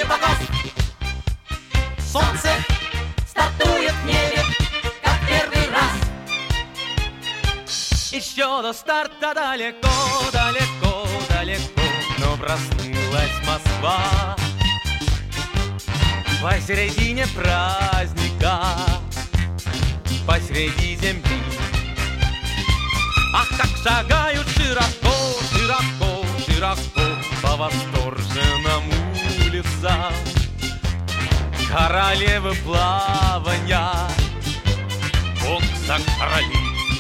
погас. Солнце стартует в небе, как первый раз. Еще до старта далеко, далеко, далеко, но проснулась Москва посередине праздника, посреди земли. Ах, как шагают широко, широко, широко по восторженным улицам королевы плавания, бокса короли.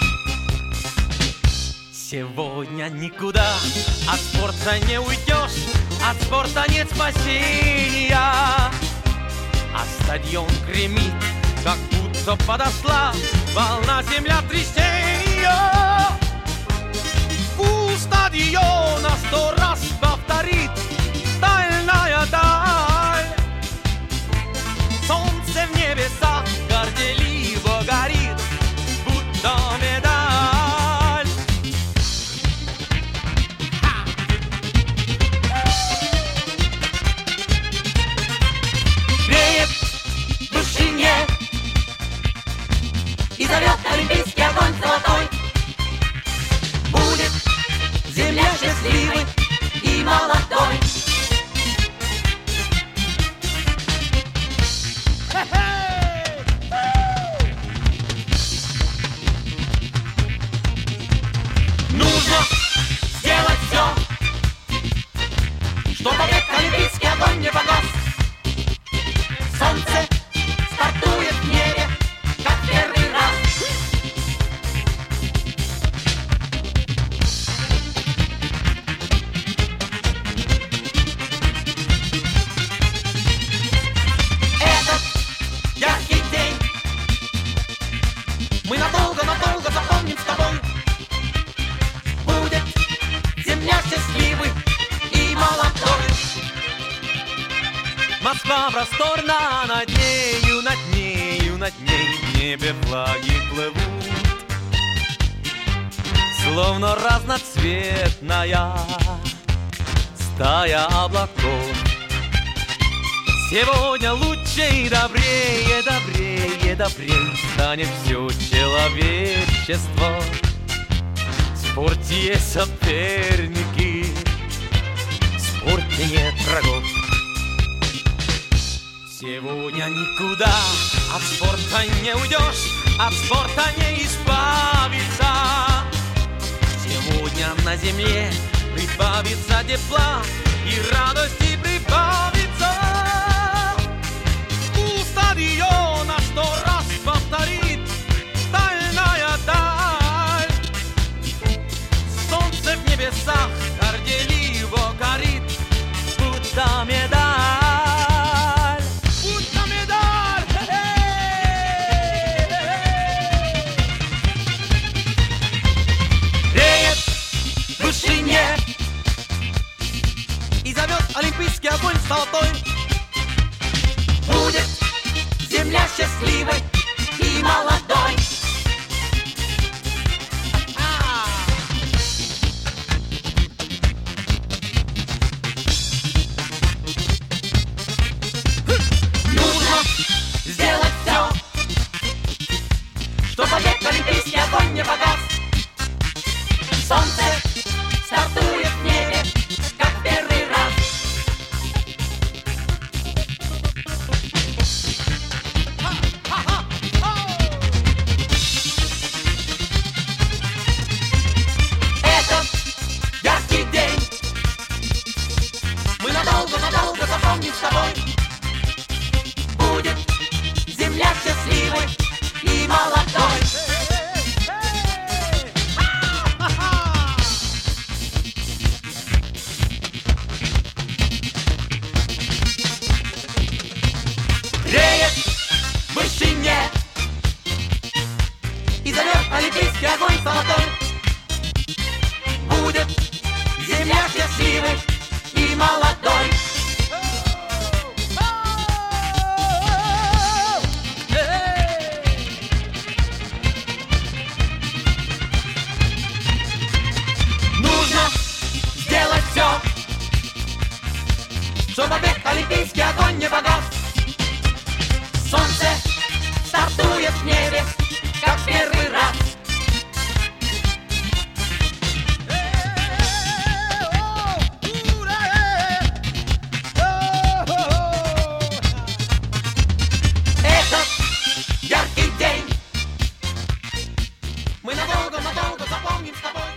Сегодня никуда от спорта не уйдешь, от спорта нет спасения. А стадион гремит, как будто подошла волна землетрясения. Гул стадиона 100 раз повторит стальная даль. Солнце в небесах горделиво горит, будто медаль. Греет в вышине и зовет олимпийский огонь золотой. Будет земля счастливой и молодой. Нужно сделать все, чтобы век олимпийский огонь не погас. Солнце стартует в небе, как первый раз. Этот яркий день мы надолго-надолго запомним с тобой. Будет земля счастливой и молодой. Москва просторна, над нею, над нею, над ней в небе флаги плывут, словно разноцветная стая облаков. Сегодня лучше и добрее, добрее, добрее станет все человечество. В спорте есть соперники, в спорте нет врагов. Сегодня никуда от спорта не уйдешь, от спорта не избавиться. Сегодня на земле прибавится тепла и радости прибавится. У стадиона 100 раз повторит стальная даль. Солнце в небесах горделиво горит, будто медаль. И зовет олимпийский огонь золотой. Будет земля счастливой и молодой. Нужно сделать все, чтобы век олимпийский огонь не погас. Солнце стартует в небе, как первый раз. Это яркий день мы надолго-надолго запомним с тобой. Будет земля счастливой и молодой. Греет в вышине и зовет олимпийский огонь золотой. Будет земля счастливой и молодой. Чтоб опять олимпийский огонь не погас. Солнце стартует в небе, как первый раз. Этот яркий день мы надолго запомним с тобой.